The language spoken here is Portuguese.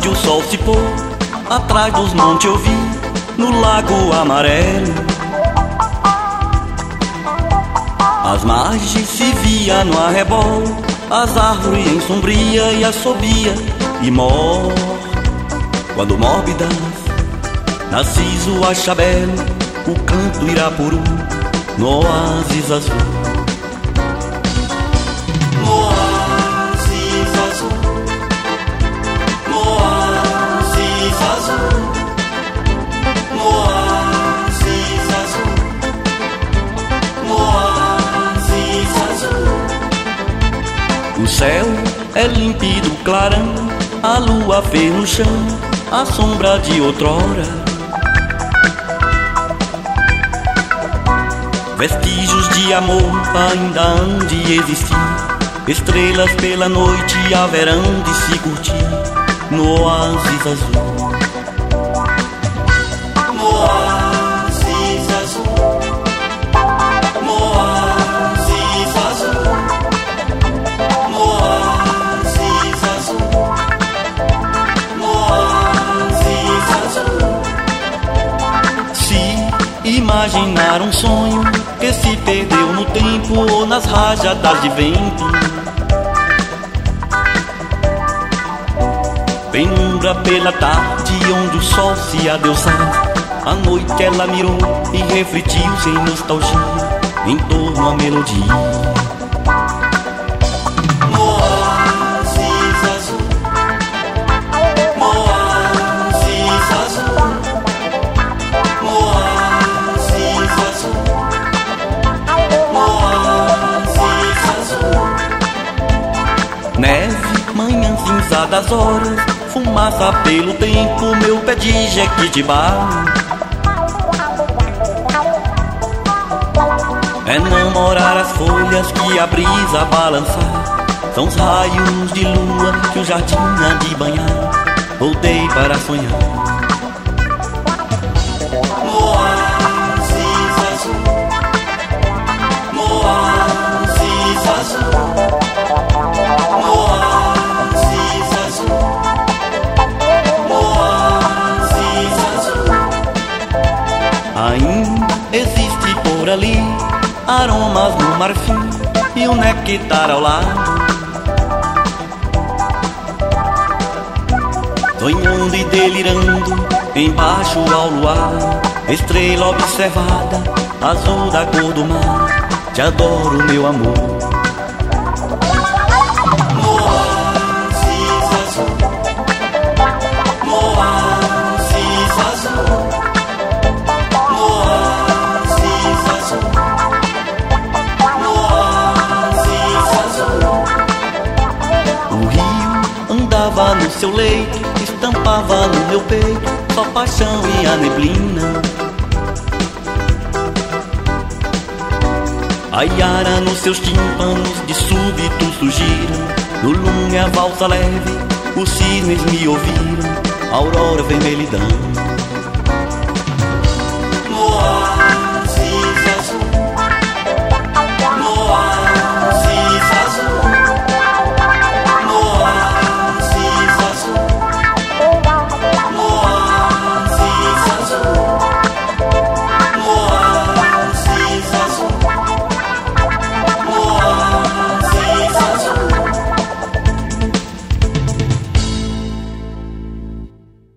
tarde o sol se pôr, atrás dos montes eu vi, no lago amarelo. As margens se via no arrebol, as árvores em sombria e assobia e mor. Quando mórbidas, Narciso acha belo o canto Irapuru no oásis azul. Oásis azul, oásis azul, oásis azul, oásis azul. O céu é límpido, clarão, a lua vê no chão a sombra de outrora. Vestígios de amor ainda hão de existir, estrelas pela noite haverão de se curtir no oásis azul. Oásis azul, oásis azul, oásis azul, oásis azul. Se imaginar um sonho que se perdeu no tempo ou nas rajadas de vento, penumbra pela tarde onde o sol se adeusava, à noite ela mirou e refletiu sem nostalgia em torno à melodia. Oásis azul, oásis azul, oásis azul, oásis azul. Neve, manhã cinza das horas, fumaça pelo tempo, meu pé de jequitibá. É namorar as folhas que a brisa balançar, são os raios de lua que o jardim há de banhar. Voltei para sonhar. Oásis azul, oásis azul, oásis azul, oásis azul. Ainda existe por ali aromas no marfim e o néctar ao lado. Sonhando e delirando embaixo ao luar, estrela observada, azul da cor do mar. Te adoro, meu amor. Oásis azul, oásis azul, oásis azul, oásis azul. O rio andava no seu leito, estampava no meu peito só paixão e a neblina. A iara nos seus tímpanos de súbito surgiram, no lume a valsa leve, os cisnes me ouviram, a aurora vermelhidão.